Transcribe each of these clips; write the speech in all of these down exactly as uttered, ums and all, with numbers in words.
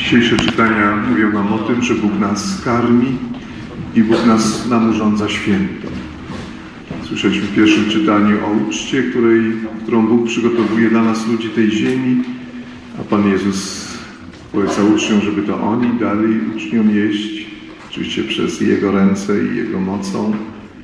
Dzisiejsze czytania mówią nam o tym, że Bóg nas karmi i Bóg nas nam urządza święto. Słyszeliśmy w pierwszym czytaniu o uczcie, której, którą Bóg przygotowuje dla nas, ludzi tej ziemi, a Pan Jezus poleca uczniom, żeby to oni dali uczniom jeść, oczywiście przez Jego ręce i Jego mocą,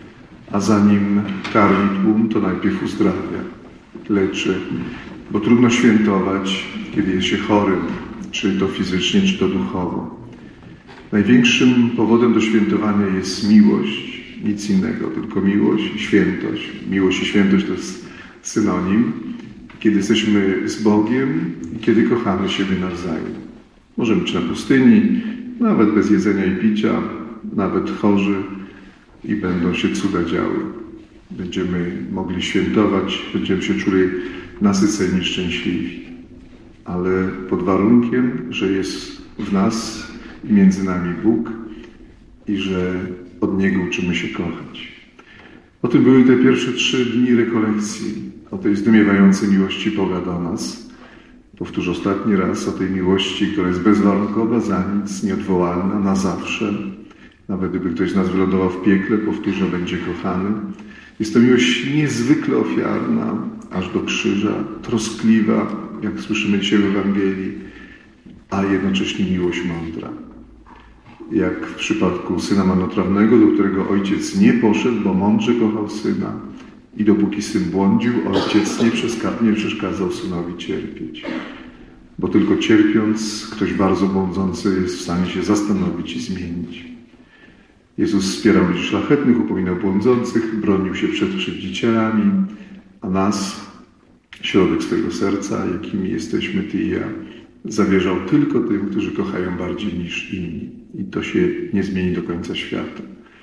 a zanim karmi tłum, to najpierw uzdrawia, leczy, bo trudno świętować, kiedy jest się chorym, czy to fizycznie, czy to duchowo. Największym powodem do świętowania jest miłość, nic innego, tylko miłość i świętość. Miłość i świętość to jest synonim, kiedy jesteśmy z Bogiem i kiedy kochamy siebie nawzajem. Możemy być na pustyni, nawet bez jedzenia i picia, nawet chorzy i będą się cuda działy. Będziemy mogli świętować, będziemy się czuli nasyceni, szczęśliwi. Ale pod warunkiem, że jest w nas i między nami Bóg i że od Niego uczymy się kochać. O tym były te pierwsze trzy dni rekolekcji, o tej zdumiewającej miłości Boga do nas. Powtórzę ostatni raz o tej miłości, która jest bezwarunkowa, za nic, nieodwołalna, na zawsze. Nawet gdyby ktoś z nas wylądował w piekle, powtórzę, będzie kochany. Jest to miłość niezwykle ofiarna, aż do krzyża, troskliwa, jak słyszymy dzisiaj w Ewangelii, a jednocześnie miłość mądra. Jak w przypadku syna marnotrawnego, do którego ojciec nie poszedł, bo mądrze kochał syna i dopóki syn błądził, ojciec nie, przeszka- nie przeszkadzał synowi cierpieć. Bo tylko cierpiąc, ktoś bardzo błądzący jest w stanie się zastanowić i zmienić. Jezus wspierał ludzi szlachetnych, upominał błądzących, bronił się przed krzywdzicielami, a nas, środek swojego serca, jakimi jesteśmy ty i ja, zawierzał tylko tym, którzy kochają bardziej niż inni. I to się nie zmieni do końca świata.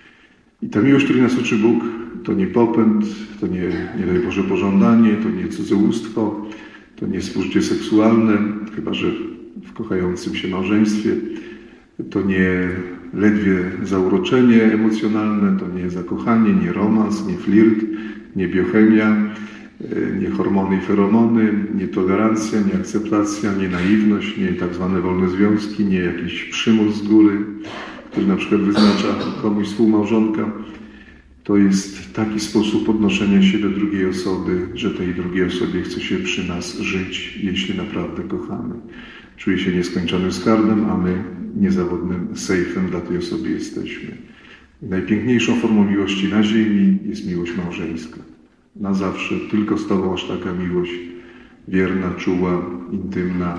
I ta miłość, której nas uczy Bóg, to nie popęd, to nie, nie daj Boże pożądanie, to nie cudzołóstwo, to nie współżycie seksualne, chyba że w kochającym się małżeństwie, to nie ledwie zauroczenie emocjonalne, to nie zakochanie, nie romans, nie flirt, nie biochemia, nie hormony i feromony, nie tolerancja, nie akceptacja, nie naiwność, nie tak zwane wolne związki, nie jakiś przymus z góry, który na przykład wyznacza komuś współmałżonka. To jest taki sposób podnoszenia się do drugiej osoby, że tej drugiej osobie chce się przy nas żyć, jeśli naprawdę kochamy. Czuje się nieskończonym skarbem, a my niezawodnym sejfem dla tej osoby jesteśmy. Najpiękniejszą formą miłości na ziemi jest miłość małżeńska. Na zawsze, tylko z Tobą aż taka miłość wierna, czuła, intymna,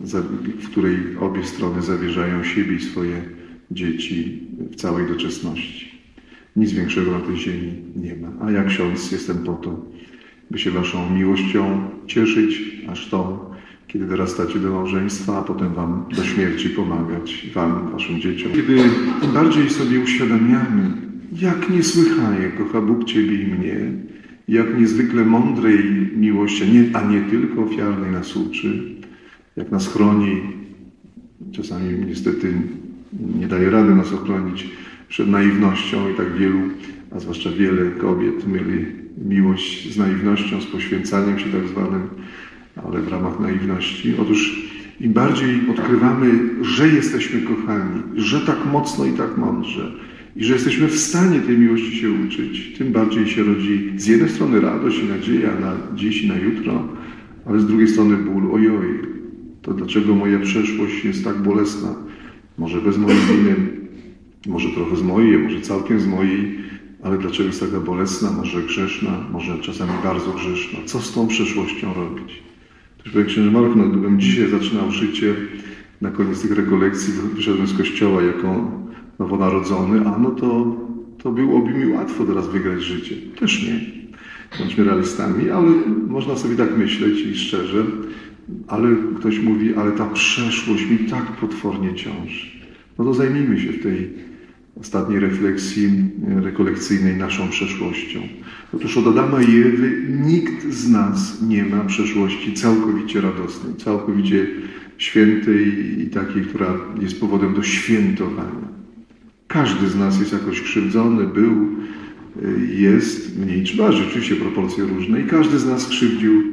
w której obie strony zawierzają siebie i swoje dzieci w całej doczesności. Nic większego na tej ziemi nie ma. A ja, ksiądz, jestem po to, by się Waszą miłością cieszyć, aż tą, kiedy dorastacie do małżeństwa, a potem Wam do śmierci pomagać, Wam, Waszym dzieciom. Kiedy im bardziej sobie uświadamiamy, jak niesłychanie kocha Bóg Ciebie i mnie, jak niezwykle mądrej miłości, a nie, a nie tylko ofiarnej nas uczy, jak nas chroni, czasami niestety nie daje rady nas ochronić przed naiwnością i tak wielu, a zwłaszcza wiele kobiet myli miłość z naiwnością, z poświęcaniem się tak zwanym, ale w ramach naiwności. Otóż im bardziej odkrywamy, że jesteśmy kochani, że tak mocno i tak mądrze, i że jesteśmy w stanie tej miłości się uczyć, tym bardziej się rodzi z jednej strony radość i nadzieja na dziś i na jutro, ale z drugiej strony ból. Ojoj, to dlaczego moja przeszłość jest tak bolesna? Może bez mojej winy, może trochę z mojej, może całkiem z mojej, ale dlaczego jest taka bolesna, może grzeszna, może czasami bardzo grzeszna? Co z tą przeszłością robić? Też powie księże Marek, no gdybym dzisiaj zaczynał życie, na koniec tych rekolekcji wyszedłem z kościoła jako nowonarodzony, a no to, to byłoby mi łatwo teraz wygrać życie. Też nie. Bądźmy realistami, ale można sobie tak myśleć i szczerze, ale ktoś mówi, ale ta przeszłość mi tak potwornie ciąży. No to zajmijmy się w tej ostatniej refleksji rekolekcyjnej naszą przeszłością. Otóż od Adama i Ewy nikt z nas nie ma przeszłości całkowicie radosnej, całkowicie świętej i takiej, która jest powodem do świętowania. Każdy z nas jest jakoś krzywdzony, był, jest, mniej czy bardziej, oczywiście proporcje różne i każdy z nas krzywdził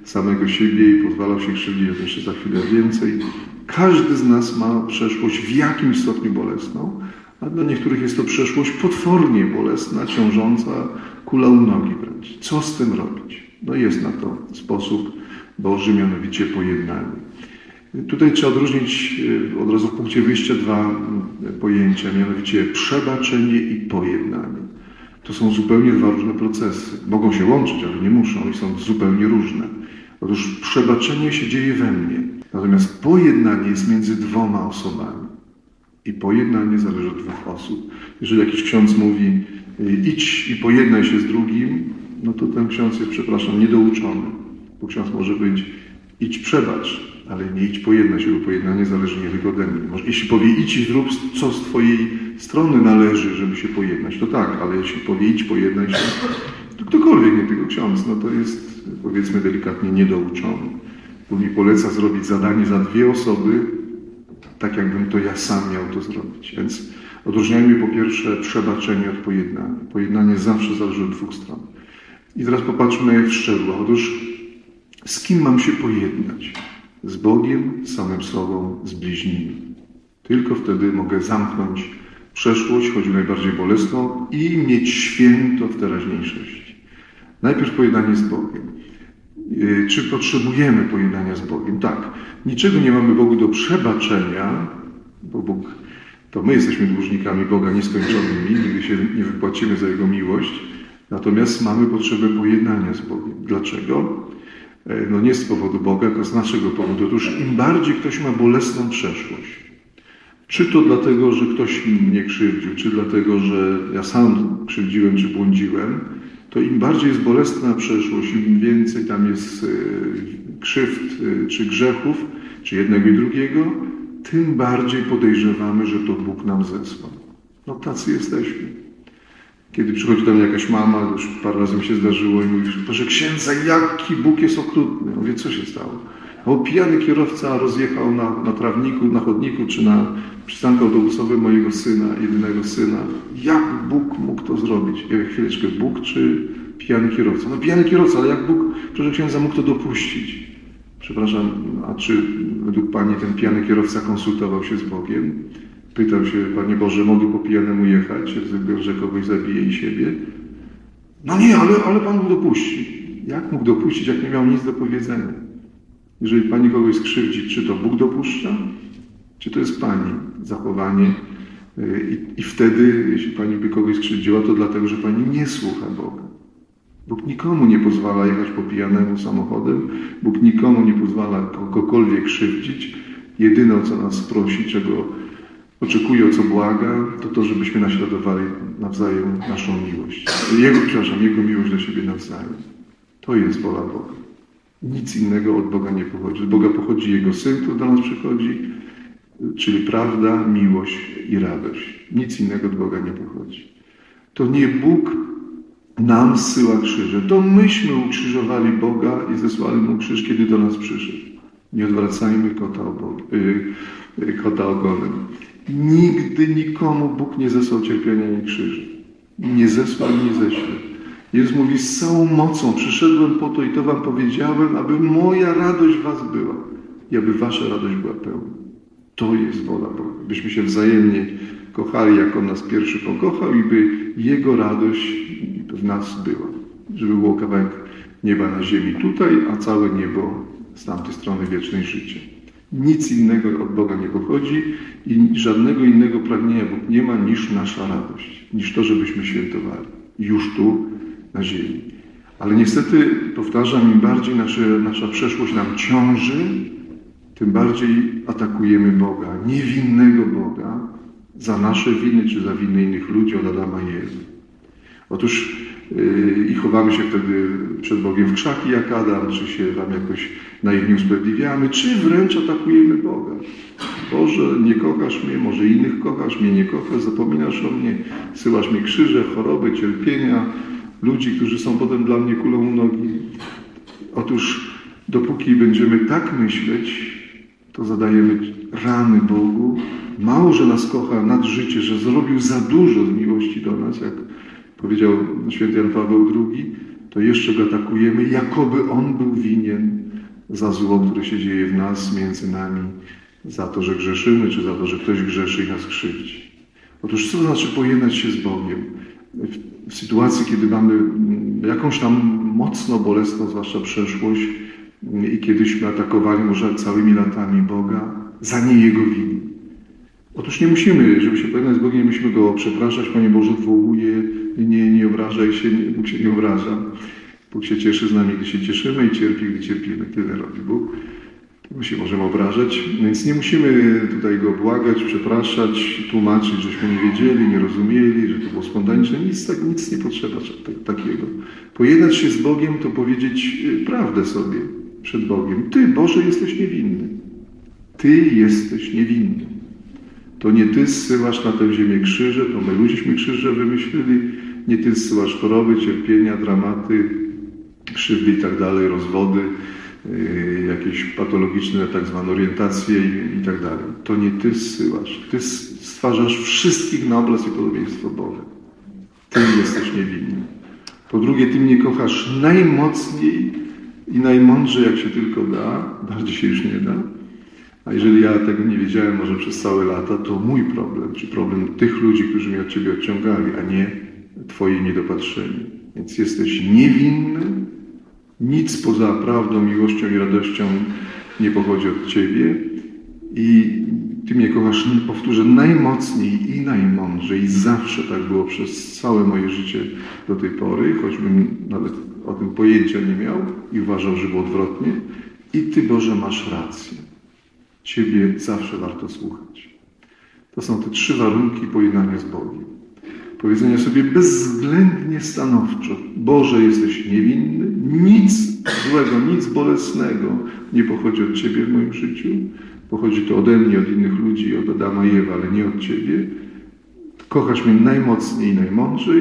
samego siebie i pozwalał się krzywdzić, jeszcze za chwilę więcej. Każdy z nas ma przeszłość w jakimś stopniu bolesną, a dla niektórych jest to przeszłość potwornie bolesna, ciążąca, kula u nogi wręcz. Co z tym robić? No jest na to sposób Boży, mianowicie pojednanie. Tutaj trzeba odróżnić od razu w punkcie wyjścia dwa pojęcia, mianowicie przebaczenie i pojednanie. To są zupełnie dwa różne procesy. Mogą się łączyć, ale nie muszą i są zupełnie różne. Otóż przebaczenie się dzieje we mnie, natomiast pojednanie jest między dwoma osobami. I pojednanie zależy od dwóch osób. Jeżeli jakiś ksiądz mówi, idź i pojednaj się z drugim, no to ten ksiądz jest, przepraszam, niedouczony. Bo ksiądz może być, idź przebacz, ale nie idź pojednaj się, bo pojednanie zależy nie tylko ode mnie. Może, jeśli powie, idź i zrób, co z twojej strony należy, żeby się pojednać, to tak, ale jeśli powie, idź pojednaj się, to ktokolwiek, nie tylko ksiądz, no to jest, powiedzmy delikatnie, niedouczony. Bo mi poleca zrobić zadanie za dwie osoby, tak jakbym to ja sam miał to zrobić. Więc odróżniajmy po pierwsze przebaczenie od pojednania. Pojednanie zawsze zależy od dwóch stron. I teraz popatrzmy w szczegółach. Otóż z kim mam się pojednać? Z Bogiem, z samym sobą, z bliźnimi. Tylko wtedy mogę zamknąć przeszłość, choć najbardziej bolesną, i mieć święto w teraźniejszości. Najpierw pojednanie z Bogiem. Czy potrzebujemy pojednania z Bogiem? Tak. Niczego nie mamy Bogu do przebaczenia, bo Bóg, to my jesteśmy dłużnikami Boga nieskończonymi, nigdy się nie wypłacimy za Jego miłość, natomiast mamy potrzebę pojednania z Bogiem. Dlaczego? No nie z powodu Boga, tylko z naszego powodu. Otóż im bardziej ktoś ma bolesną przeszłość, czy to dlatego, że ktoś mnie krzywdził, czy dlatego, że ja sam krzywdziłem, czy błądziłem, to im bardziej jest bolesna przeszłość, im więcej tam jest krzywd, czy grzechów, czy jednego i drugiego, tym bardziej podejrzewamy, że to Bóg nam zesłał. No tacy jesteśmy. Kiedy przychodzi do mnie jakaś mama, już parę razy mi się zdarzyło i mówi, proszę księdza, jaki Bóg jest okrutny. Ja mówię, co się stało? Bo pijany kierowca rozjechał na, na trawniku, na chodniku, czy na przystanku autobusowym mojego syna, jedynego syna. Jak Bóg mógł to zrobić? Ja mówię, chwileczkę, Bóg czy pijany kierowca? No pijany kierowca, ale jak Bóg, proszę księdza, mógł to dopuścić? Przepraszam, a czy według Pani ten pijany kierowca konsultował się z Bogiem? Pytał się, Panie Boże, mogę po pijanemu jechać, że kogoś zabije i siebie? No nie, ale, ale Pan mógł dopuścić. Jak mógł dopuścić, jak nie miał nic do powiedzenia? Jeżeli Pani kogoś skrzywdzi, czy to Bóg dopuszcza, czy to jest Pani zachowanie? I, i wtedy, jeśli Pani by kogoś skrzywdziła, to dlatego, że Pani nie słucha Boga. Bóg nikomu nie pozwala jechać po pijanemu samochodem. Bóg nikomu nie pozwala kogokolwiek krzywdzić. Jedyne, o co nas prosi, czego oczekuje, o co błaga, to to, żebyśmy naśladowali nawzajem naszą miłość. Jego, przepraszam, Jego miłość do siebie nawzajem. To jest wola Boga. Nic innego od Boga nie pochodzi. Z Boga pochodzi Jego Syn, który do nas przychodzi, czyli prawda, miłość i radość. Nic innego od Boga nie pochodzi. To nie Bóg nam zsyła krzyże. To myśmy ukrzyżowali Boga i zesłali Mu krzyż, kiedy do nas przyszedł. Nie odwracajmy kota, obok, yy, kota ogonem. Nigdy nikomu Bóg nie zesłał cierpienia i krzyży. Nie zesłał i nie ześle. Jezus mówi, z całą mocą przyszedłem po to i to wam powiedziałem, aby moja radość w was była i aby wasza radość była pełna. To jest wola Boga. Byśmy się wzajemnie kochali, jak On nas pierwszy pokochał i by Jego radość w nas była. Żeby było kawałek nieba na ziemi tutaj, a całe niebo z tamtej strony wiecznej życie. Nic innego od Boga nie pochodzi i żadnego innego pragnienia Bóg nie ma niż nasza radość, niż to, żebyśmy świętowali. Już tu, na ziemi. Ale niestety, powtarzam, im bardziej nasze, nasza przeszłość nam ciąży, tym bardziej atakujemy Boga, niewinnego Boga, za nasze winy czy za winy innych ludzi od Adama i Ewy. Otóż yy, i chowamy się wtedy przed Bogiem w krzaki jak Adam, czy się tam jakoś naiwnie usprawiedliwiamy, czy wręcz atakujemy Boga. Boże, nie kochasz mnie, może innych kochasz, mnie nie kochasz, zapominasz o mnie, syłasz mi krzyże, choroby, cierpienia, ludzi, którzy są potem dla mnie kulą u nogi. Otóż dopóki będziemy tak myśleć, to zadajemy rany Bogu. Mało, że nas kocha nad życie, że zrobił za dużo z miłości do nas, jak powiedział święty Jan Paweł drugi, to jeszcze go atakujemy, jakoby On był winien za zło, które się dzieje w nas, między nami, za to, że grzeszymy, czy za to, że ktoś grzeszy i nas krzywdzi. Otóż co to znaczy pojednać się z Bogiem? W sytuacji, kiedy mamy jakąś tam mocno bolesną, zwłaszcza przeszłość i kiedyśmy atakowali może całymi latami Boga za nie Jego winy. Otóż nie musimy, żeby się pojednać z Bogiem, nie musimy Go przepraszać. Panie Boże, odwołuję, nie, nie obrażaj się, nie, Bóg się nie obraża. Bóg się cieszy z nami, gdy się cieszymy i cierpi, gdy cierpimy. Tyle robi Bóg. My się możemy obrażać, więc nie musimy tutaj Go błagać, przepraszać, tłumaczyć, żeśmy nie wiedzieli, nie rozumieli, że to było spontaniczne. Nic, tak, nic nie potrzeba tak, takiego. Pojednać się z Bogiem to powiedzieć prawdę sobie przed Bogiem. Ty, Boże, jesteś niewinny. Ty jesteś niewinny. To nie Ty zsyłasz na tę ziemię krzyże, to my ludziśmy krzyże wymyślili. Nie Ty zsyłasz choroby, cierpienia, dramaty, krzywdy i tak dalej, rozwody, yy, jakieś patologiczne tak zwane orientacje i, i tak dalej. To nie Ty zsyłasz. Ty stwarzasz wszystkich na obraz i podobieństwo Boga. Ty jesteś niewinny. Po drugie, Ty mnie kochasz najmocniej i najmądrzej, jak się tylko da. Bardziej się już nie da. A jeżeli ja tego nie wiedziałem może przez całe lata, to mój problem, czy problem tych ludzi, którzy mnie od Ciebie odciągali, a nie Twoi niedopatrzeni. Więc jesteś niewinny, nic poza prawdą, miłością i radością nie pochodzi od Ciebie i Ty mnie kochasz, powtórzę, najmocniej i najmądrzej. I zawsze tak było przez całe moje życie do tej pory, choćbym nawet o tym pojęcia nie miał i uważał, że było odwrotnie. I Ty, Boże, masz rację. Ciebie zawsze warto słuchać. To są te trzy warunki pojednania z Bogiem. Powiedzenia sobie bezwzględnie stanowczo: Boże, jesteś niewinny, nic złego, nic bolesnego nie pochodzi od Ciebie w moim życiu. Pochodzi to ode mnie, od innych ludzi, od Adama i Ewy, ale nie od Ciebie. Kochasz mnie najmocniej i najmądrzej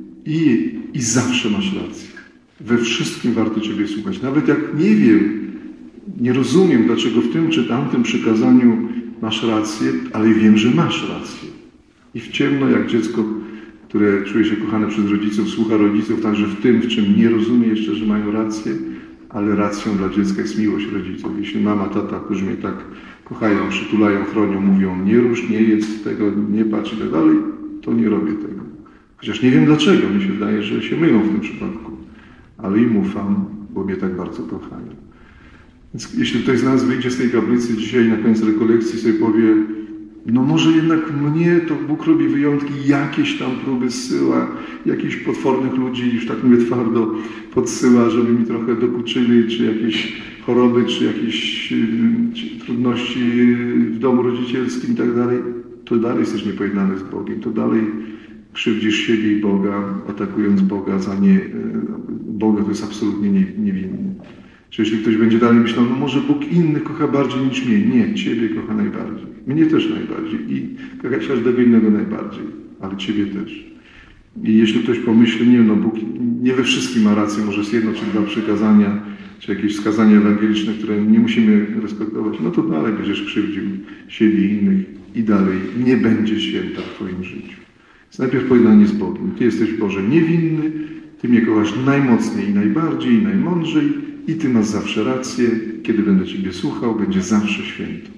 i, i zawsze masz rację. We wszystkim warto Ciebie słuchać. Nawet jak nie wiem, nie rozumiem, dlaczego w tym czy tamtym przykazaniu masz rację, ale wiem, że masz rację. I w ciemno, jak dziecko, które czuje się kochane przez rodziców, słucha rodziców, także w tym, w czym nie rozumie jeszcze, że mają rację, ale racją dla dziecka jest miłość rodziców. Jeśli mama, tata, którzy mnie tak kochają, przytulają, chronią, mówią: nie rusz, nie jedz tego, nie patrz i tak dalej, to nie robię tego. Chociaż nie wiem dlaczego, mi się wydaje, że się mylą w tym przypadku. Ale im ufam, bo mnie tak bardzo kochają. Więc jeśli ktoś z nas wyjdzie z tej kaplicy dzisiaj na koniec rekolekcji, sobie powie: no może jednak mnie to Bóg robi wyjątki, jakieś tam próby zsyła, jakichś potwornych ludzi, już tak mówię twardo, podsyła, żeby mi trochę dokuczyli, czy jakieś choroby, czy jakieś czy trudności w domu rodzicielskim i tak dalej, to dalej jesteś niepojednany z Bogiem, to dalej krzywdzisz siebie i Boga, atakując Boga za nie. Boga to jest absolutnie niewinny. Czy jeśli ktoś będzie dalej myślał: no może Bóg innych kocha bardziej niż mnie. Nie, Ciebie kocha najbardziej. Mnie też najbardziej. I kocha każdego innego najbardziej. Ale Ciebie też. I jeśli ktoś pomyśli: nie, no Bóg nie we wszystkim ma rację, może jest jedno czy dwa przykazania, czy jakieś wskazania ewangeliczne, które nie musimy respektować, no to dalej będziesz krzywdził siebie i innych i dalej nie będzie święta w Twoim życiu. Więc najpierw pojednanie z Bogiem. Ty jesteś, Boże, niewinny, Ty mnie kochasz najmocniej i najbardziej i najmądrzej, i Ty masz zawsze rację, kiedy będę Ciebie słuchał, będzie zawsze święto.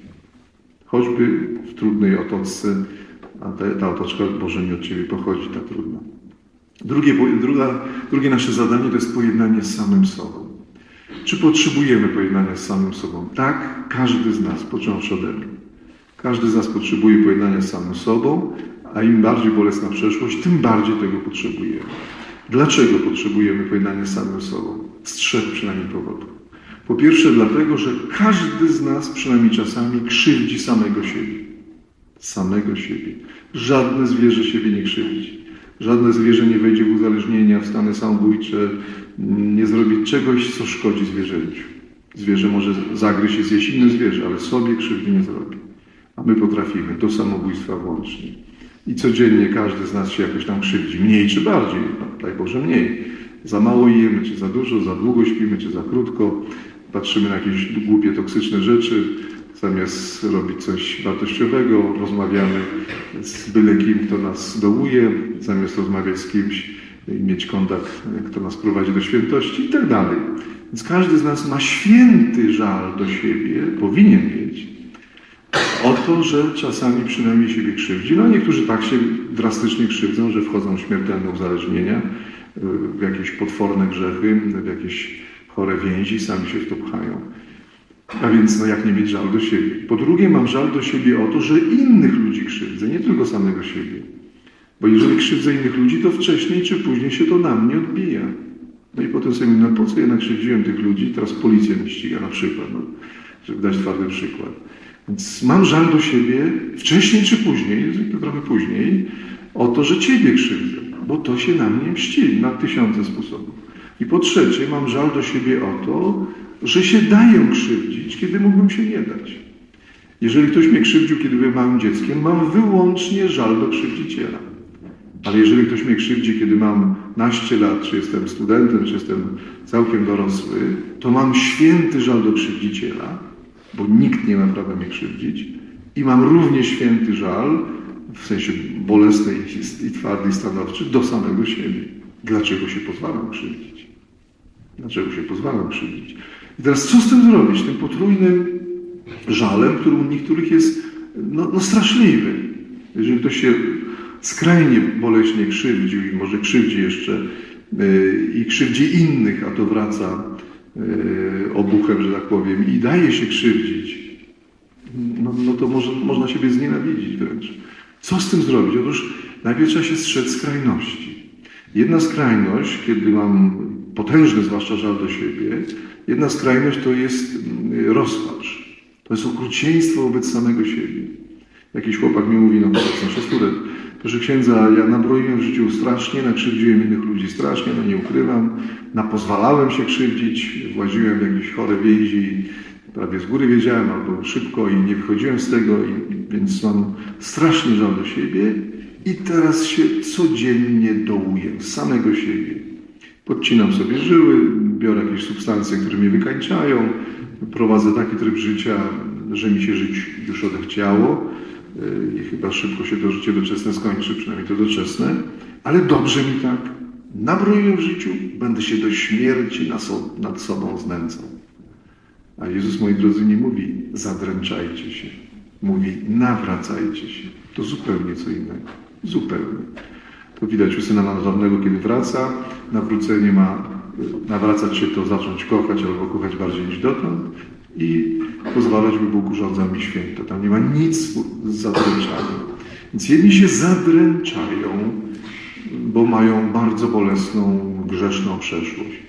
Choćby w trudnej otoczce, a ta, ta otoczka, Boże, nie od Ciebie pochodzi, ta trudna. Drugie, druga, drugie nasze zadanie to jest pojednanie z samym sobą. Czy potrzebujemy pojednania z samym sobą? Tak, każdy z nas, począwszy ode mnie. Każdy z nas potrzebuje pojednania z samym sobą, a im bardziej bolesna przeszłość, tym bardziej tego potrzebujemy. Dlaczego potrzebujemy pojednania z samym sobą? Z trzech przynajmniej powodów. Po pierwsze dlatego, że każdy z nas przynajmniej czasami krzywdzi samego siebie. Samego siebie. Żadne zwierzę siebie nie krzywdzi. Żadne zwierzę nie wejdzie w uzależnienia, w stany samobójcze, nie zrobi czegoś, co szkodzi zwierzęciu. Zwierzę może zagryźć i zjeść inne zwierzę, ale sobie krzywdy nie zrobi. A my potrafimy, do samobójstwa włącznie. I codziennie każdy z nas się jakoś tam krzywdzi. Mniej czy bardziej, no, daj Boże mniej. Za mało jemy, czy za dużo, za długo śpimy, czy za krótko. Patrzymy na jakieś głupie, toksyczne rzeczy. Zamiast robić coś wartościowego, rozmawiamy z byle kim, kto nas dołuje. Zamiast rozmawiać z kimś i mieć kontakt, kto nas prowadzi do świętości i tak dalej. Więc każdy z nas ma święty żal do siebie, powinien mieć, o to, że czasami przynajmniej siebie krzywdzi. No niektórzy tak się drastycznie krzywdzą, że wchodzą w śmiertelne uzależnienia, w jakieś potworne grzechy, w jakieś chore więzi, sami się w to pchają. A więc no jak nie mieć żal do siebie? Po drugie, mam żal do siebie o to, że innych ludzi krzywdzę, nie tylko samego siebie. Bo jeżeli krzywdzę innych ludzi, to wcześniej czy później się to na mnie odbija. No i potem sobie mówię, no po co ja nakrzywdziłem tych ludzi, teraz policja mnie ściga na przykład, no, żeby dać twardy przykład. Więc mam żal do siebie wcześniej czy później, zwykle trochę później, o to, że Ciebie krzywdzę, bo to się na mnie mści na tysiące sposobów. I po trzecie, mam żal do siebie o to, że się daję krzywdzić, kiedy mógłbym się nie dać. Jeżeli ktoś mnie krzywdził, kiedy byłem małym dzieckiem, mam wyłącznie żal do krzywdziciela. Ale jeżeli ktoś mnie krzywdzi, kiedy mam naście lat, czy jestem studentem, czy jestem całkiem dorosły, to mam święty żal do krzywdziciela, bo nikt nie ma prawa mnie krzywdzić. I mam równie święty żal, w sensie bolesnej i twardy i stanowczy, do samego siebie. Dlaczego się pozwalam krzywdzić? Dlaczego się pozwalam krzywdzić? I teraz co z tym zrobić? Tym potrójnym żalem, który u niektórych jest no, no straszliwy. Jeżeli ktoś się skrajnie boleśnie krzywdził i może krzywdzi jeszcze yy, i krzywdzi innych, a to wraca yy, obuchem, że tak powiem, i daje się krzywdzić, no, no to może, można siebie znienawidzić wręcz. Co z tym zrobić? Otóż najpierw trzeba się strzec skrajności. Jedna skrajność, kiedy mam potężny zwłaszcza żal do siebie, jedna skrajność to jest rozpacz. To jest okrucieństwo wobec samego siebie. Jakiś chłopak mi mówi, no nasz student, proszę księdza, ja nabroiłem w życiu strasznie, nakrzywdziłem innych ludzi strasznie, no nie ukrywam, napozwalałem się krzywdzić, właziłem w jakieś chore więzi, prawie z góry wiedziałem, albo szybko i nie wychodziłem z tego, i, więc mam straszny żal do siebie i teraz się codziennie dołuję z samego siebie. Podcinam sobie żyły, biorę jakieś substancje, które mnie wykańczają, prowadzę taki tryb życia, że mi się żyć już odechciało i chyba szybko się to życie doczesne skończy, przynajmniej to doczesne, ale dobrze mi tak. Nabroiłem w życiu, będę się do śmierci nad sobą znęcał. A Jezus, moi drodzy, nie mówi zadręczajcie się, mówi nawracajcie się. To zupełnie co innego. Zupełnie. To widać u Syna Narodownego, kiedy wraca. Nawrócenie ma nawracać się to zacząć kochać albo kochać bardziej niż dotąd i pozwalać, by Bóg urządzał mi święto. Tam nie ma nic z zadręczaniem. Więc jedni się zadręczają, bo mają bardzo bolesną, grzeszną przeszłość.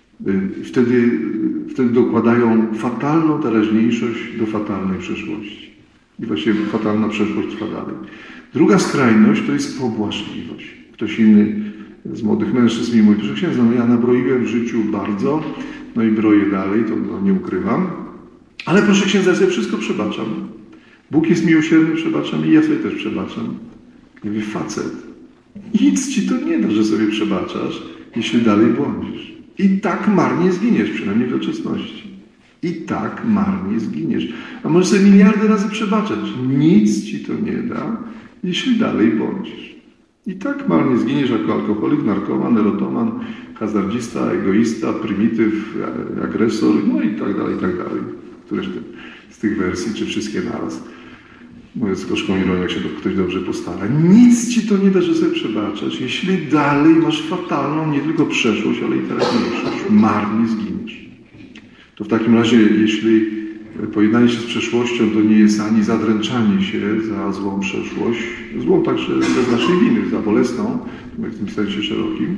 Wtedy, wtedy dokładają fatalną teraźniejszość do fatalnej przeszłości. I właściwie fatalna przeszłość trwa dalej. Druga skrajność to jest pobłażliwość. Ktoś inny z młodych mężczyzn mi mówi, proszę księdza, no ja nabroiłem w życiu bardzo, no i broję dalej, to no, nie ukrywam, ale proszę księdza, ja sobie wszystko przebaczam. Bóg jest miłosierny, przebaczam i ja sobie też przebaczam. Ja mówię, facet, nic ci to nie da, że sobie przebaczasz, jeśli dalej błądzisz. I tak marnie zginiesz, przynajmniej w doczesności. I tak marnie zginiesz. A możesz sobie miliardy razy przebaczać. Nic ci to nie da, jeśli dalej błądzisz. I tak marnie zginiesz jako alkoholik, narkoman, erotoman, hazardzista, egoista, prymityw, agresor, no i tak dalej, i tak dalej. Któreś z tych wersji, czy wszystkie naraz. Mówiąc z gorzką ironią, jak się to ktoś dobrze postara. Nic ci to nie da, że sobie przebaczasz, jeśli dalej masz fatalną nie tylko przeszłość, ale i teraźniejszość. Marnie zginiesz. To w takim razie, jeśli pojednanie się z przeszłością to nie jest ani zadręczanie się za złą przeszłość, złą także bez naszej winy, za bolesną, w tym sensie szerokim,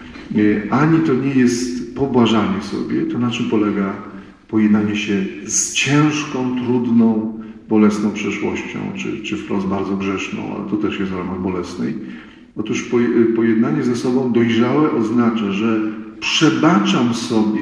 ani to nie jest pobłażanie sobie, to na czym polega pojednanie się z ciężką, trudną, bolesną przeszłością, czy, czy wprost bardzo grzeszną, ale to też jest w ramach bolesnej. Otóż pojednanie ze sobą dojrzałe oznacza, że przebaczam sobie.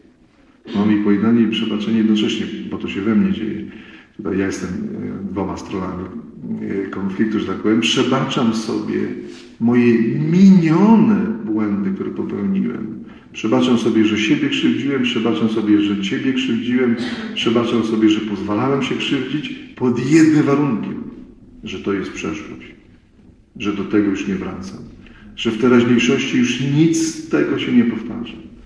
Mam i pojednanie i przebaczenie jednocześnie, bo to się we mnie dzieje. Tutaj ja jestem dwoma stronami konfliktu, że tak powiem. Przebaczam sobie moje minione błędy, które popełniłem. Przebaczam sobie, że siebie krzywdziłem, przebaczam sobie, że Ciebie krzywdziłem, przebaczam sobie, że pozwalałem się krzywdzić pod jednym warunkiem, że to jest przeszłość, że do tego już nie wracam, że w teraźniejszości już nic z tego się nie powtarza,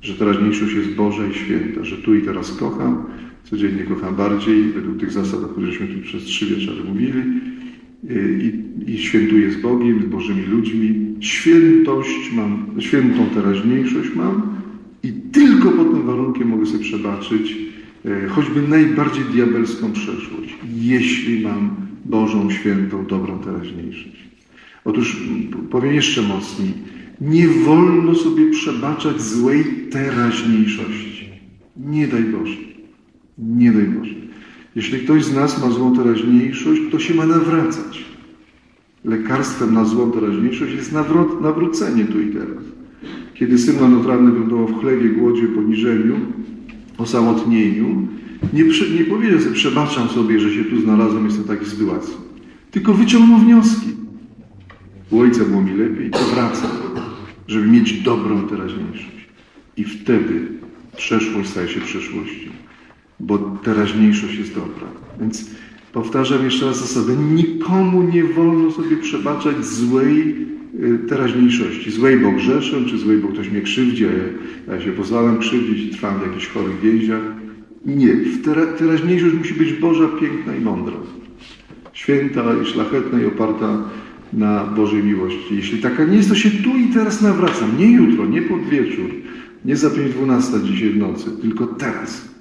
że teraźniejszość jest Boża i święta, że tu i teraz kocham, codziennie kocham bardziej, według tych zasad, o których żeśmy tu przez trzy wieczory mówili, i, i świętuję z Bogiem, z Bożymi ludźmi. Świętość mam, świętą teraźniejszość mam i tylko pod tym warunkiem mogę sobie przebaczyć e, choćby najbardziej diabelską przeszłość, jeśli mam Bożą, świętą, dobrą teraźniejszość. Otóż powiem jeszcze mocniej, nie wolno sobie przebaczać złej teraźniejszości. Nie daj Boże. Nie daj Boże. Jeśli ktoś z nas ma złą teraźniejszość, to się ma nawracać. Lekarstwem na złą teraźniejszość jest nawró- nawrócenie tu i teraz. Kiedy syn marnotrawny wylądował w chlewie, głodzie, poniżeniu, osamotnieniu, nie, prze, nie powiedział sobie, przebaczam sobie, że się tu znalazłem, jestem w takiej sytuacji. Tylko wyciągnął wnioski. U ojca było mi lepiej, to wracam, żeby mieć dobrą teraźniejszość. I wtedy przeszłość staje się przeszłością, bo teraźniejszość jest dobra. Więc powtarzam jeszcze raz zasadę, nikomu nie wolno sobie przebaczać złej teraźniejszości. Złej, bo grzeszę, czy złej, bo ktoś mnie krzywdzi, a ja, ja się pozwalam krzywdzić i trwam w jakichś chorych więziach. Nie. Tera, teraźniejszość musi być Boża, piękna i mądra. Święta i szlachetna i oparta na Bożej miłości. Jeśli taka nie jest, to się tu i teraz nawracam. Nie jutro, nie pod wieczór, nie za pięć dwunasta dzisiaj w nocy, tylko teraz.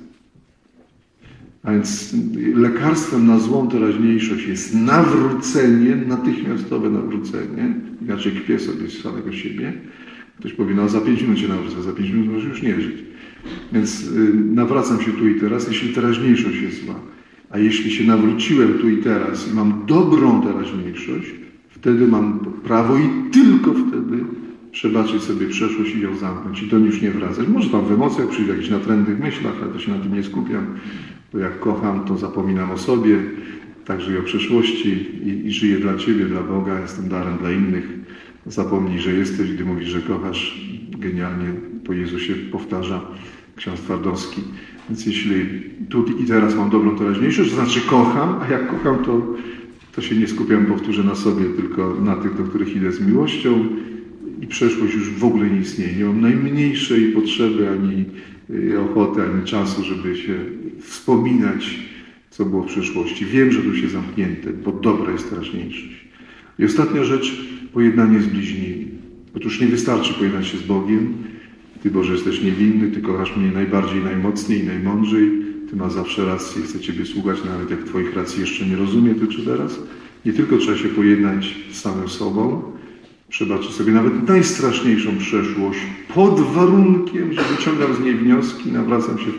A więc lekarstwem na złą teraźniejszość jest nawrócenie, natychmiastowe nawrócenie. Inaczej kpię sobie z samego siebie. Ktoś powie, no za pięć minut się nawrócę, za pięć minut możesz już nie żyć. Więc y, nawracam się tu i teraz, jeśli teraźniejszość jest zła. A jeśli się nawróciłem tu i teraz i mam dobrą teraźniejszość, wtedy mam prawo i tylko wtedy przebaczyć sobie przeszłość i ją zamknąć i do niej już nie wracać. Może tam w emocjach przyjść w jakichś natrętnych myślach, ale to się na tym nie skupiam, bo jak kocham, to zapominam o sobie, także i o przeszłości i, i żyję dla Ciebie, dla Boga, jestem darem dla innych. Zapomnij, że jesteś, gdy mówisz, że kochasz. Genialnie po Jezusie powtarza ksiądz Twardowski. Więc jeśli tu i teraz mam dobrą teraźniejszość, to znaczy kocham, a jak kocham, to, to się nie skupiam, powtórzę, na sobie, tylko na tych, do których idę z miłością i przeszłość już w ogóle nie istnieje. Nie mam najmniejszej potrzeby, ani ochoty, ani czasu, żeby się wspominać, co było w przeszłości. Wiem, że tu się zamknięte, bo dobra jest teraźniejszość. I ostatnia rzecz, pojednanie z bliźnimi. Otóż nie wystarczy pojednać się z Bogiem. Ty, Boże, jesteś niewinny, Ty kochasz mnie najbardziej, najmocniej, najmądrzej. Ty masz zawsze rację, chcę Ciebie słuchać, nawet jak Twoich racji jeszcze nie rozumiem, Ty czy teraz. Nie tylko trzeba się pojednać z samym sobą, przebaczyć sobie nawet najstraszniejszą przeszłość, pod warunkiem, że wyciągam z niej wnioski, nawracam się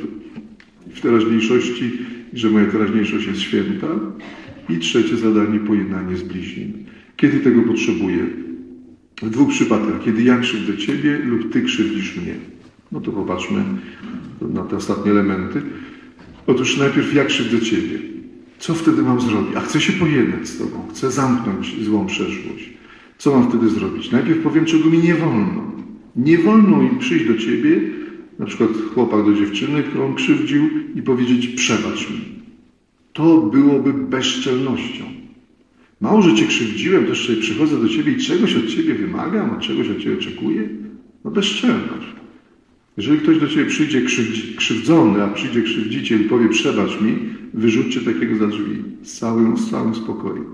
w teraźniejszości i że moja teraźniejszość jest święta. I trzecie zadanie, pojednanie z bliźnim. Kiedy tego potrzebuję? W dwóch przypadkach. Kiedy ja krzywdzę Ciebie lub Ty krzywdzisz mnie. No to popatrzmy na te ostatnie elementy. Otóż najpierw ja krzywdzę Ciebie. Co wtedy mam zrobić? A chcę się pojednać z Tobą. Chcę zamknąć złą przeszłość. Co mam wtedy zrobić? Najpierw powiem, czego mi nie wolno. Nie wolno mi przyjść do Ciebie, na przykład chłopak do dziewczyny, którą krzywdził i powiedzieć, przebacz mi. To byłoby bezczelnością. Mało, że Cię krzywdziłem, to jeszcze przychodzę do Ciebie i czegoś od Ciebie wymagam, od czegoś od Ciebie oczekuję? No bezczelność. Jeżeli ktoś do Ciebie przyjdzie krzywdzi, krzywdzony, a przyjdzie krzywdziciel i powie, przebacz mi, wyrzućcie takiego za drzwi. Z całym, z całym spokojem.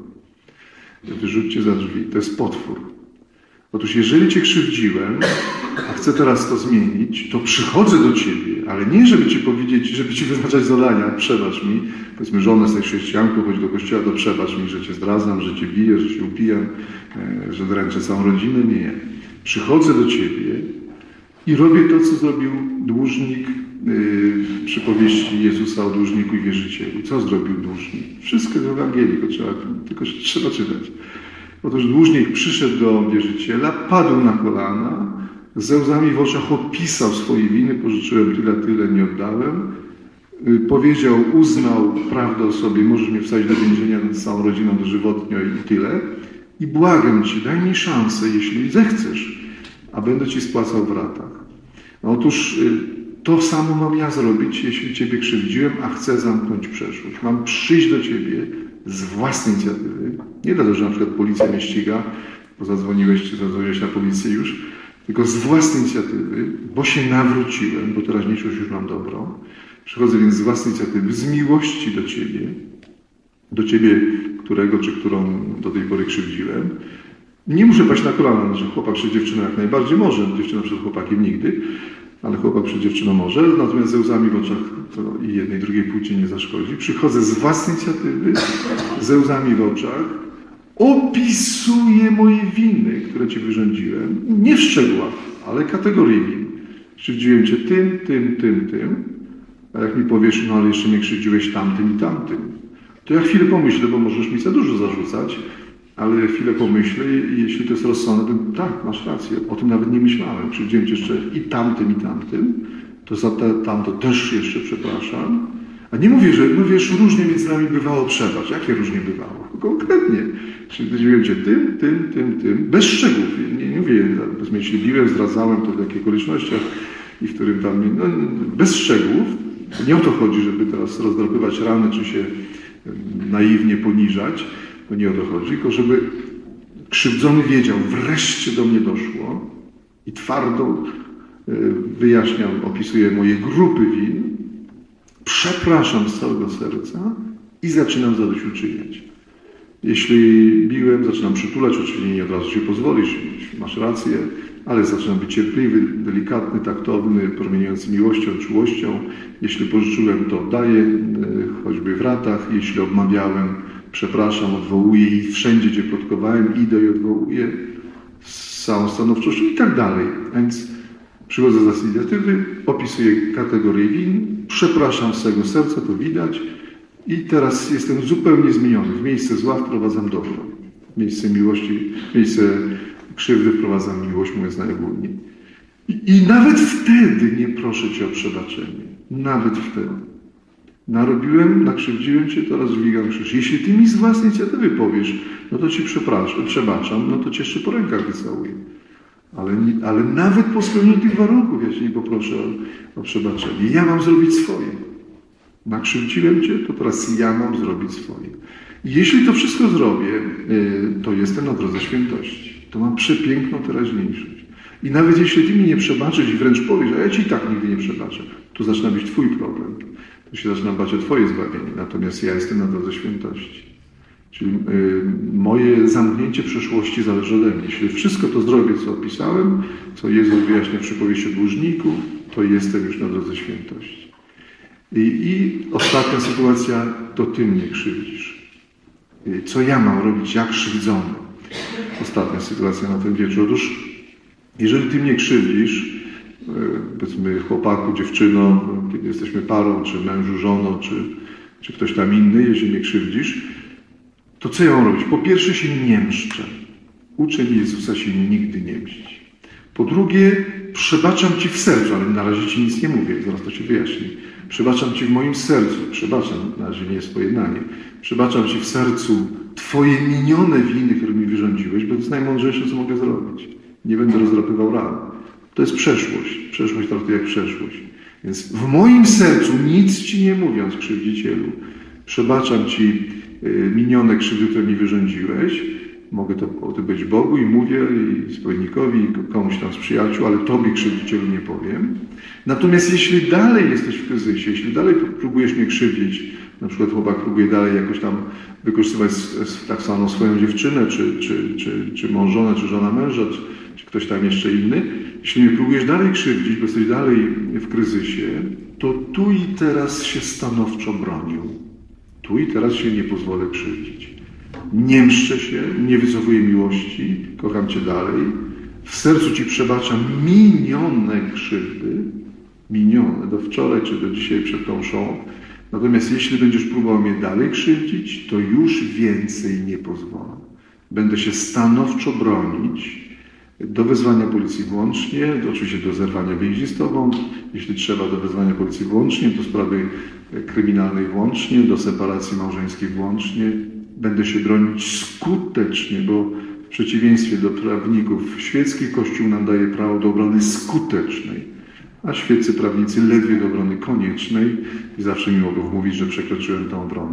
Wyrzućcie za drzwi. To jest potwór. Otóż jeżeli Cię krzywdziłem, a chcę teraz to zmienić, to przychodzę do Ciebie, ale nie żeby Ci powiedzieć, żeby Ci wyznaczać zadania, przebacz mi, powiedzmy, żonę jesteś chrześcijanką, chodź do kościoła, to przebacz mi, że Cię zdradzam, że Cię biję, że się upijam, że dręczę całą rodzinę. Nie. Przychodzę do Ciebie i robię to, co zrobił dłużnik w przypowieści Jezusa o dłużniku i wierzycielu. Co zrobił dłużnik? Wszystko z Ewangelii, tylko trzeba, tylko trzeba czytać. Otóż dłużnik przyszedł do wierzyciela, padł na kolana, ze łzami w oczach opisał swoje winy, pożyczyłem tyle, tyle, nie oddałem. Powiedział, uznał prawdę o sobie, możesz mnie wsadzić do więzienia z całą rodziną dożywotnio i tyle. I błagam Cię, daj mi szansę, jeśli zechcesz, a będę Ci spłacał w ratach. No otóż to samo mam ja zrobić, jeśli Ciebie krzywdziłem, a chcę zamknąć przeszłość. Mam przyjść do Ciebie z własnej inicjatywy. Nie dlatego, że na przykład policja mnie ściga, bo zadzwoniłeś czy zadzwoniłeś na policję już, tylko z własnej inicjatywy, bo się nawróciłem, bo teraźniejszość już mam dobrą. Przychodzę więc z własnej inicjatywy, z miłości do Ciebie, do Ciebie, którego czy którą do tej pory krzywdziłem. Nie muszę paść na kolana, że chłopak przed dziewczyną jak najbardziej może, dziewczyna przed chłopakiem nigdy, ale chłopak przed dziewczyną może, natomiast ze łzami w oczach to i jednej, i drugiej płci nie zaszkodzi. Przychodzę z własnej inicjatywy, ze łzami w oczach, opisuję moje winy, które Ci wyrządziłem, nie w szczegółach, ale kategorii win. Krzywdziłem Cię tym, tym, tym, tym, a jak mi powiesz, no ale jeszcze mnie krzywdziłeś tamtym i tamtym, to ja chwilę pomyślę, bo możesz mi za dużo zarzucać, ale chwilę pomyślę i jeśli to jest rozsądne, to tak, masz rację, o tym nawet nie myślałem. Krzywdziłem Cię jeszcze i tamtym, i tamtym, to za te, tamto też jeszcze przepraszam. A nie mówię, że no wiesz, różnie między nami bywało, przebacz. Jakie różnie bywało? Konkretnie. Krzywdziłem Cię tym, tym, tym, tym, bez szczegółów. Nie, nie mówię, jeśli biłem, zdradzałem, to w jakich okolicznościach i w którym tam, no, bez szczegółów. Nie o to chodzi, żeby teraz rozdrapywać rany, czy się naiwnie poniżać, to nie o to chodzi, tylko żeby krzywdzony wiedział, wreszcie do mnie doszło i twardo wyjaśniam, opisuję moje grupy win, przepraszam z całego serca i zaczynam zadośćuczyniać. Jeśli biłem, zaczynam przytulać, oczywiście nie od razu się pozwolisz, masz rację, ale zaczynam być cierpliwy, delikatny, taktowny, promieniujący miłością, czułością. Jeśli pożyczyłem, to oddaję, choćby w ratach. Jeśli obmawiałem, przepraszam, odwołuję i wszędzie, gdzie plotkowałem, idę i odwołuję z całą stanowczością i tak dalej. A więc przychodzę z inicjatywy, opisuję kategorię win, przepraszam z całego serca, to widać i teraz jestem zupełnie zmieniony. W miejsce zła wprowadzam dobro. W miejsce miłości, w miejsce krzywdy wprowadzam miłość, mówiąc najogólniej. I, I nawet wtedy nie proszę Cię o przebaczenie. Nawet wtedy. Narobiłem, nakrzywdziłem Cię, teraz dźwigam krzyż. Jeśli Ty mi z własnej inicjatywy powiesz, no to Ci przepraszam, przebaczam, no to Cię jeszcze po rękach wycałuję. Ale, ale nawet po spełnieniu tych warunków ja Cię nie poproszę o, o przebaczenie. Ja mam zrobić swoje. Nakrzywdziłem Cię, to teraz ja mam zrobić swoje. I jeśli to wszystko zrobię, to jestem na drodze świętości. To mam przepiękną teraźniejszość. I nawet jeśli Ty mi nie przebaczysz i wręcz powiesz, a ja Ci i tak nigdy nie przebaczę, to zaczyna być Twój problem. To się zaczyna bać o Twoje zbawienie. Natomiast ja jestem na drodze świętości. Czyli y, moje zamknięcie przeszłości zależy ode mnie. Jeśli wszystko to zrobię, co opisałem, co Jezus wyjaśnia w przypowieści o dłużniku, to jestem już na drodze świętości. I, i ostatnia sytuacja, to Ty mnie krzywdzisz. I co ja mam robić, jak krzywdzony? Ostatnia sytuacja na ten wieczór. Otóż, jeżeli Ty mnie krzywdzisz, powiedzmy chłopaku, dziewczyno, kiedy jesteśmy parą, czy mężu, żoną, czy, czy ktoś tam inny, jeżeli mnie krzywdzisz, to co ja mam robić? Po pierwsze się nie mszczę. Uczeń Jezusa się nigdy nie mści. Po drugie, przebaczam Ci w sercu, ale na razie Ci nic nie mówię, zaraz to się wyjaśni. Przebaczam Ci w moim sercu, przebaczam, na razie nie jest pojednanie. Przebaczam Ci w sercu Twoje minione winy, które mi wyrządziłeś, bo to jest najmądrzejsze, co mogę zrobić. Nie będę rozdrapywał ran. To jest przeszłość. Przeszłość traktuję jak przeszłość. Więc w moim sercu, nic Ci nie mówiąc, krzywdzicielu, przebaczam Ci minione krzywdy, które mi wyrządziłeś. Mogę to być Bogu i mówię i spowiednikowi, i komuś tam z przyjaciół, ale Tobie, krzywdzicielu, nie powiem. Natomiast jeśli dalej jesteś w kryzysie, jeśli dalej próbujesz mnie krzywdzić, na przykład chłopak próbuje dalej jakoś tam wykorzystywać tak samo swoją dziewczynę, czy, czy, czy, czy mąż żonę, czy żona męża, czy, czy ktoś tam jeszcze inny, jeśli mnie próbujesz dalej krzywdzić, bo jesteś dalej w kryzysie, to tu i teraz się stanowczo bronił. Tu i teraz się nie pozwolę krzywdzić. Nie mszczę się, nie wycofuję miłości, kocham Cię dalej. W sercu Ci przebaczam minione krzywdy, minione, do wczoraj czy do dzisiaj przed tą mszą. Natomiast jeśli będziesz próbował mnie dalej krzywdzić, to już więcej nie pozwolę. Będę się stanowczo bronić, do wezwania policji włącznie, do, oczywiście do zerwania więzi z Tobą, jeśli trzeba do wezwania policji włącznie, do sprawy kryminalnej włącznie, do separacji małżeńskiej włącznie. Będę się bronić skutecznie, bo w przeciwieństwie do prawników świeckich Kościół nam daje prawo do obrony skutecznej, a świeccy prawnicy ledwie do obrony koniecznej i zawsze mi mogą wmówić, że przekroczyłem tę obronę.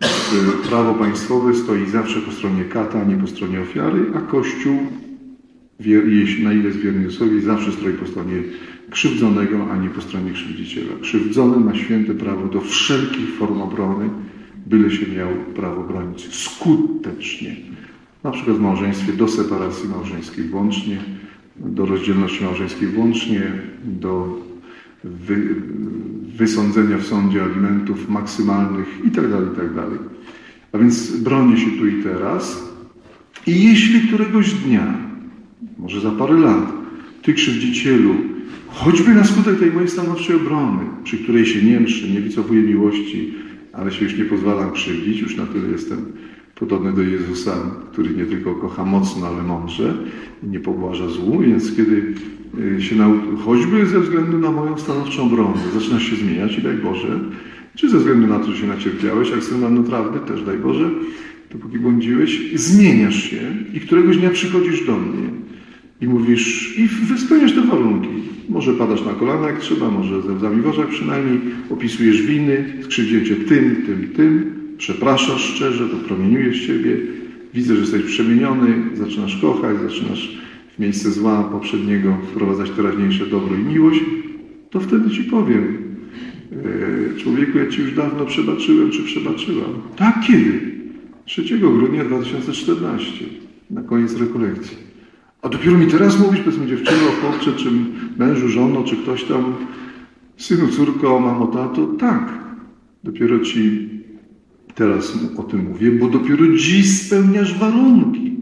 Prawo państwowe stoi zawsze po stronie kata, a nie po stronie ofiary, a Kościół jeśli na ile jest wierny Jezusowi, zawsze stoi po stronie krzywdzonego, a nie po stronie krzywdziciela. Krzywdzony ma święte prawo do wszelkich form obrony, byle się miał prawo bronić skutecznie. Na przykład w małżeństwie do separacji małżeńskiej włącznie, do rozdzielności małżeńskiej włącznie, do wy, wysądzenia w sądzie alimentów maksymalnych itd., itd. A więc bronię się tu i teraz. I jeśli któregoś dnia, może za parę lat, ty krzywdzicielu, choćby na skutek tej mojej stanowczej obrony, przy której się nie mszy, nie wycofuję miłości, ale się już nie pozwalam krzywdzić, już na tyle jestem podobny do Jezusa, który nie tylko kocha mocno, ale mądrze i nie pobłaża złu, więc kiedy się nau- choćby ze względu na moją stanowczą obronę zaczynasz się zmieniać i daj Boże, czy ze względu na to, że się nacierpiałeś, jak syn marnotrawny, też daj Boże, dopóki błądziłeś, zmieniasz się i któregoś dnia przychodzisz do mnie i mówisz, i spełniasz te warunki. Może padasz na kolana jak trzeba, może ze łzami w oczach przynajmniej, opisujesz winy, skrzywdziłem cię tym, tym, tym, przepraszasz szczerze, to promieniujesz siebie, widzę, że jesteś przemieniony, zaczynasz kochać, zaczynasz w miejsce zła poprzedniego wprowadzać teraźniejsze dobro i miłość, to wtedy ci powiem, człowieku, ja ci już dawno przebaczyłem, czy przebaczyłam. Tak, kiedy? trzeciego grudnia dwa tysiące czternastego, na koniec rekolekcji. A dopiero mi teraz mówisz, powiedzmy dziewczyno, chłopcze, czy mężu, żono, czy ktoś tam, synu, córko, mamo, tato. Tak, dopiero ci teraz o tym mówię, bo dopiero dziś spełniasz warunki.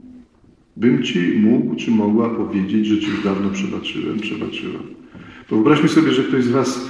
Bym ci mógł, czy mogła powiedzieć, że ci już dawno przebaczyłem, przebaczyłam. Wyobraźmy sobie, że ktoś z was,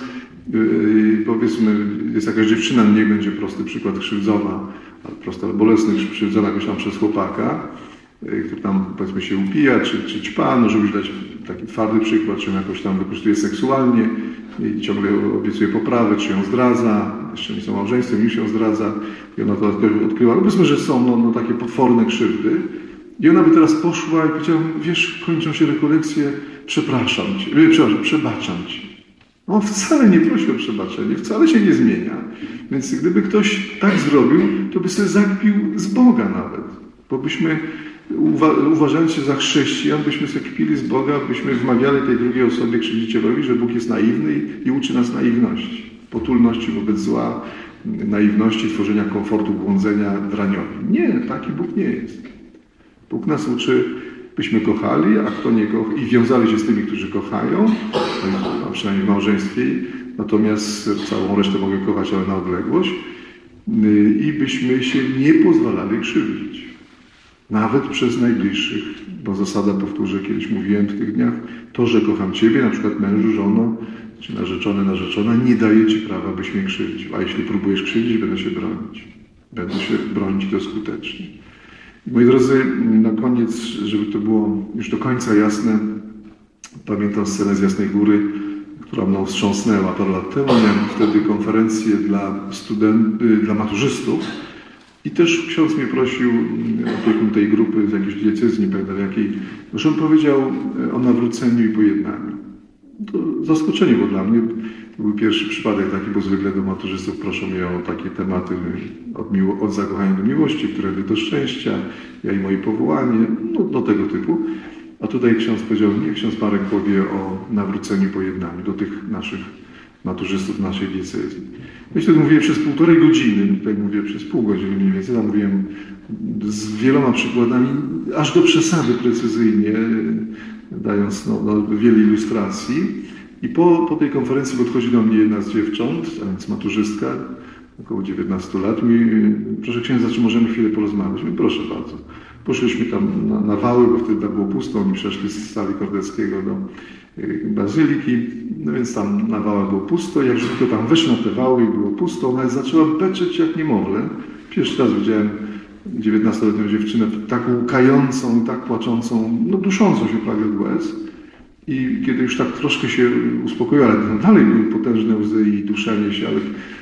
yy, powiedzmy, jest jakaś dziewczyna, niech będzie prosty przykład, krzywdzona, prosta, ale bolesny, krzywdzona jakoś tam przez chłopaka, który tam, powiedzmy, się upija, czy, czy ćpa, no żeby dać taki twardy przykład, czy ją jakoś tam wykorzystuje seksualnie i ciągle obiecuje poprawę, czy ją zdradza, jeszcze nie są małżeństwem, już ją zdradza i ona to odkrywa. No powiedzmy, że są no, no, takie potworne krzywdy i ona by teraz poszła i powiedziała, wiesz, kończą się rekolekcje, przepraszam cię, przepraszam, przebaczam ci. On wcale nie prosi o przebaczenie, wcale się nie zmienia. Więc gdyby ktoś tak zrobił, to by sobie zakpił z Boga nawet. Bo byśmy, uwa- uważając się za chrześcijan, byśmy sobie kpili z Boga, byśmy wmawiali tej drugiej osobie, krzywdzicielowi, że Bóg jest naiwny i, i uczy nas naiwności. Potulności wobec zła, naiwności, tworzenia komfortu, błądzenia draniowi. Nie, taki Bóg nie jest. Bóg nas uczy, byśmy kochali, a kto nie kocha, i wiązali się z tymi, którzy kochają, a przynajmniej w małżeństwie, natomiast całą resztę mogę kochać, ale na odległość, i byśmy się nie pozwalali krzywdzić. Nawet przez najbliższych, bo zasada, powtórzę, kiedyś mówiłem w tych dniach, to, że kocham Ciebie, na przykład mężu, żono, czy narzeczony, narzeczona, nie daje Ci prawa, byś mnie krzywdził. A jeśli próbujesz krzywdzić, będę się bronić. Będę się bronić to skutecznie. Moi drodzy, na koniec, żeby to było już do końca jasne, pamiętam scenę z Jasnej Góry, która mną wstrząsnęła parę lat temu. Miałem wtedy konferencję dla studentów, dla maturzystów i też ksiądz mnie prosił, opiekun tej grupy z jakiejś diecezji, nie pamiętam jakiej, że on powiedział o nawróceniu i pojednaniu. To zaskoczenie było dla mnie. To był pierwszy przypadek taki, bo zwykle do maturzystów proszą mnie o takie tematy od, miło- od zakochania do miłości, które do szczęścia, ja i moje powołanie, no do tego typu. A tutaj ksiądz powiedział, nie, ksiądz Marek powie o nawróceniu i pojednaniu do tych naszych maturzystów naszej diecezji. Myślę, że mówiłem przez półtorej godziny, tutaj mówię przez pół godziny mniej więcej, tam mówiłem z wieloma przykładami, aż do przesady precyzyjnie, dając no, no, wiele ilustracji. I po, po tej konferencji podchodzi do mnie jedna z dziewcząt, a więc maturzystka, około dziewiętnastu lat, mówi, proszę księdza, czy możemy chwilę porozmawiać? Mówi, proszę bardzo. Poszliśmy tam na, na wały, bo wtedy było pusto, oni przeszli z sali Kordeckiego do y, bazyliki, no więc tam na wałach było pusto. Jak już tylko tam weszli na te wały i było pusto, ona zaczęła beczeć jak niemowlę. Pierwszy raz widziałem dziewiętnastoletnią dziewczynę tak łkającą i tak płaczącą, no duszącą się prawie od łez. I kiedy już tak troszkę się uspokoiła, ale no dalej były potężne łzy i duszenie się, ale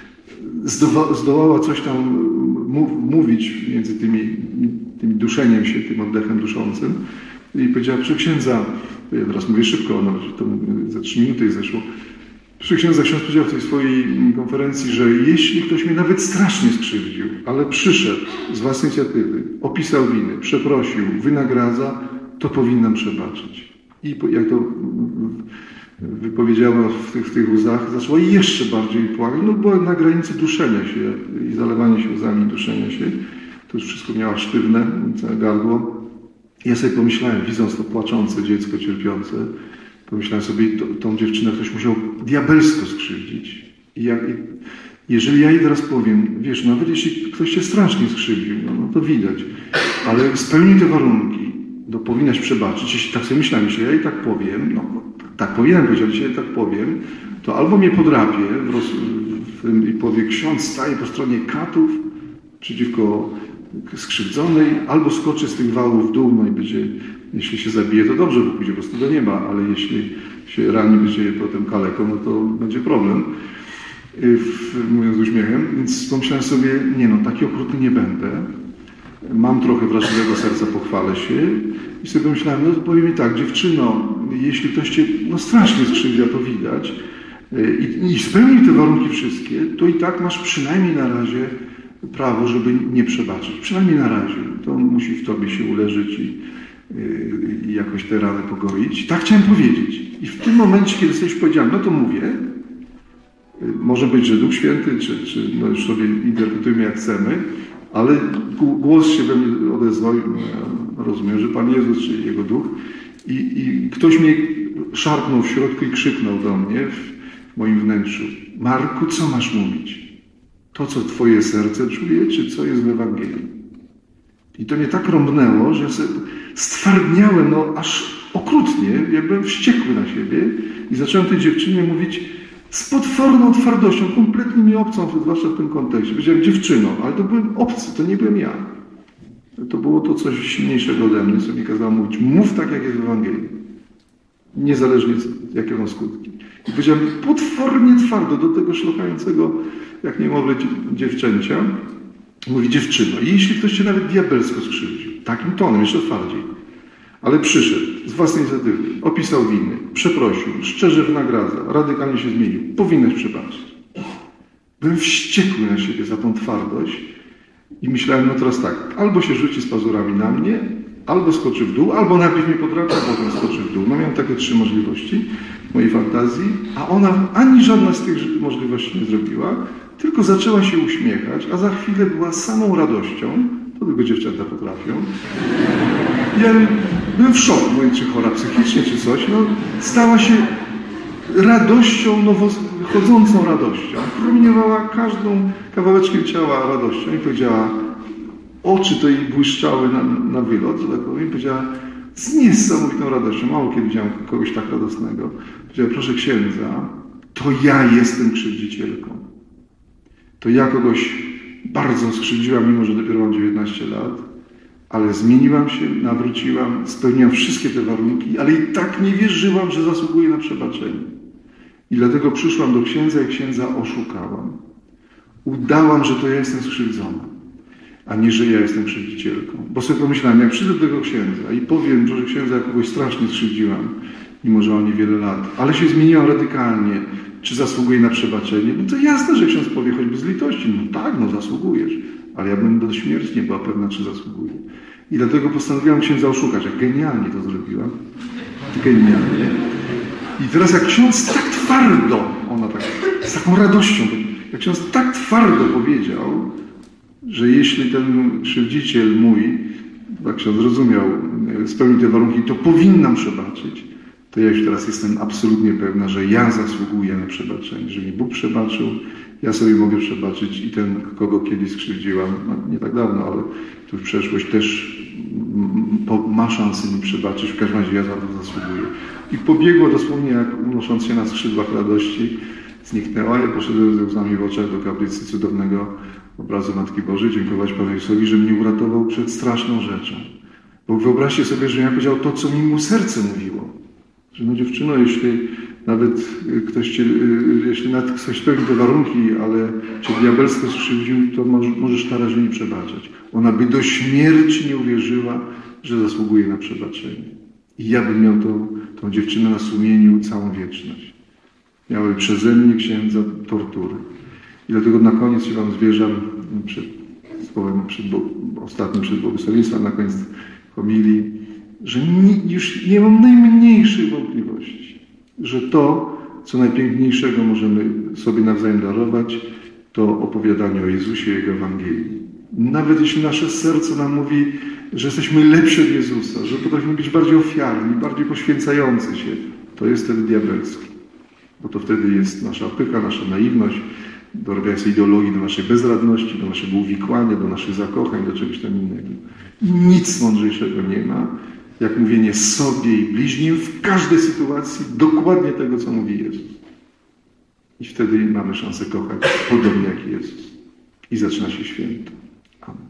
zdoła, zdołała coś tam mów, mówić między tymi, tymi duszeniem się, tym oddechem duszącym. I powiedziała, proszę księdza, ja teraz mówię szybko, ona to za trzy minuty zeszło. Proszę księdza, ksiądz powiedział w tej swojej konferencji, że jeśli ktoś mnie nawet strasznie skrzywdził, ale przyszedł z własnej inicjatywy, opisał winy, przeprosił, wynagradza, to powinnam przebaczyć. I jak to wypowiedziano w tych, w tych łzach, zaczęła jeszcze bardziej płakać. No była na granicy duszenia się i zalewania się łzami, duszenia się. To już wszystko miała sztywne, całe gardło. Ja sobie pomyślałem, widząc to płaczące dziecko, cierpiące, pomyślałem sobie, to, tą dziewczynę ktoś musiał diabelsko skrzywdzić. I ja, i jeżeli ja jej teraz powiem, wiesz, nawet jeśli ktoś cię strasznie skrzywdził, no, no to widać, ale spełnij te warunki, to powinnaś przebaczyć. Jeśli tak sobie myślałem, jeśli ja jej tak powiem, no tak powinienem powiedzieć, ale jeśli ja tak powiem, to albo mnie podrapie w roz, w, i powie, ksiądz staje po stronie katów przeciwko skrzywdzonej, albo skoczy z tych wałów w dół, no i będzie, jeśli się zabije, to dobrze, bo pójdzie po prostu do nieba, ale jeśli się rani, będzie potem kaleką, no to będzie problem, mówiąc z uśmiechem. Więc pomyślałem sobie, nie no, taki okrutny nie będę. Mam trochę wrażliwego serca, pochwalę się. I sobie pomyślałem, no to powiem mi tak, dziewczyno, jeśli ktoś cię no strasznie skrzywdza, to widać, i, i spełni te warunki wszystkie, to i tak masz przynajmniej na razie prawo, żeby nie przebaczyć. Przynajmniej na razie. To musi w tobie się uleżeć i, i jakoś te rany pogoić. Tak chciałem powiedzieć. I w tym momencie, kiedy sobie już powiedziałem, no to mówię, może być, że Duch Święty, czy, czy no już sobie interpretujmy jak chcemy, ale głos się we mnie odezwał, rozumiem, że Pan Jezus, czy Jego Duch, i, i ktoś mnie szarpnął w środku i krzyknął do mnie w moim wnętrzu: Marku, co masz mówić? To, co twoje serce czuje, czy co jest w Ewangelii? I to mnie tak rąbnęło, że stwardniałem, no aż okrutnie, jak byłem wściekły na siebie i zacząłem tej dziewczynie mówić z potworną twardością, kompletnie mi obcą, zwłaszcza w tym kontekście. Powiedziałem dziewczyną, ale to byłem obcy, to nie byłem ja. To było to coś silniejszego ode mnie, co mi kazało mówić. Mów tak, jak jest w Ewangelii. Niezależnie jakie są skutki. I powiedziałem potwornie twardo do tego szlokającego, jak niemowlę dziewczęcia, mówi dziewczyno. I jeśli ktoś cię nawet diabelsko skrzywdził, takim tonem, jeszcze twardziej, ale przyszedł z własnej inicjatywy, opisał winy, przeprosił, szczerze wynagradza, radykalnie się zmienił, powinnaś przebaczyć. Byłem wściekły na siebie za tą twardość i myślałem, no teraz tak, albo się rzuci z pazurami na mnie, albo skoczy w dół, albo najpierw mnie podrapia, a potem skoczy w dół. No miałem takie trzy możliwości w mojej fantazji, a ona ani żadna z tych możliwości nie zrobiła, tylko zaczęła się uśmiechać, a za chwilę była samą radością. To tylko dziewczęta potrafią. Ja byłem w szoku, mówię, czy chora psychicznie, czy coś. No, stała się radością, nowo chodzącą radością. Promieniowała każdą kawałeczkiem ciała radością i powiedziała, oczy to jej błyszczały na, na wylot, że tak powiem, i powiedziała z niesamowitą radością, mało kiedy widziałem kogoś tak radosnego. Powiedziała, proszę księdza, to ja jestem krzywdzicielką. To ja kogoś bardzo skrzywdziłam, mimo że dopiero mam dziewiętnaście lat, ale zmieniłam się, nawróciłam, spełniłam wszystkie te warunki, ale i tak nie wierzyłam, że zasługuję na przebaczenie. I dlatego przyszłam do księdza i księdza oszukałam. Udałam, że to ja jestem skrzywdzona, a nie, że ja jestem krzywdzicielką. Bo sobie pomyślałem, jak przyjdę do tego księdza i powiem, że księdza ja kogoś strasznie skrzywdziłam, mimo że on niewiele lat, ale się zmieniłam radykalnie, czy zasługuje na przebaczenie? No to jasne, że ksiądz powie choćby z litości. No tak, no zasługujesz. Ale ja bym do śmierci nie była pewna, czy zasługuję. I dlatego postanowiłam księdza oszukać. Jak genialnie to zrobiłam. Genialnie. I teraz jak ksiądz tak twardo, ona tak, z taką radością, jak ksiądz tak twardo powiedział, że jeśli ten krzywdziciel mój, jak ksiądz zrozumiał, spełni te warunki, to powinnam przebaczyć, to ja już teraz jestem absolutnie pewna, że ja zasługuję na przebaczenie, że mi Bóg przebaczył, ja sobie mogę przebaczyć i ten, kogo kiedyś skrzywdziłam, no, nie tak dawno, ale tu w przeszłość też ma szansę mi przebaczyć, w każdym razie ja za to zasługuję. I pobiegło dosłownie jak unosząc się na skrzydłach radości, zniknęła. Ja poszedłem ze łzami w oczach do kaplicy cudownego obrazu Matki Bożej, dziękować Panu Jezusowi, że mnie uratował przed straszną rzeczą. Bo wyobraźcie sobie, że ja powiedział to, co mi mu serce mówiło. Że no dziewczyno, jeśli nawet ktoś cię, jeśli nawet ktoś spełni te warunki, ale cię diabelsko skrzywdził, to możesz na razie nie przebaczać. Ona by do śmierci nie uwierzyła, że zasługuje na przebaczenie. I ja bym miał tą, tą dziewczynę na sumieniu całą wieczność. Miały przeze mnie księdza tortury. I dlatego na koniec się wam zwierzam przed słowem przed, ostatnim przed błogosławieństwem, na koniec homilii. że ni, już nie mam najmniejszych wątpliwości, że to, co najpiękniejszego możemy sobie nawzajem darować, to opowiadanie o Jezusie i Jego Ewangelii. Nawet jeśli nasze serce nam mówi, że jesteśmy lepsi od Jezusa, że potrafimy być bardziej ofiarni, bardziej poświęcający się, to jest wtedy diabelski. Bo to wtedy jest nasza pycha, nasza naiwność, dorabiania sobie ideologii do naszej bezradności, do naszego uwikłania, do naszych zakochań, do czegoś tam innego. I nic mądrzejszego nie ma, jak mówienie sobie i bliźnim w każdej sytuacji dokładnie tego, co mówi Jezus. I wtedy mamy szansę kochać podobnie jak Jezus. I zaczyna się święto. Amen.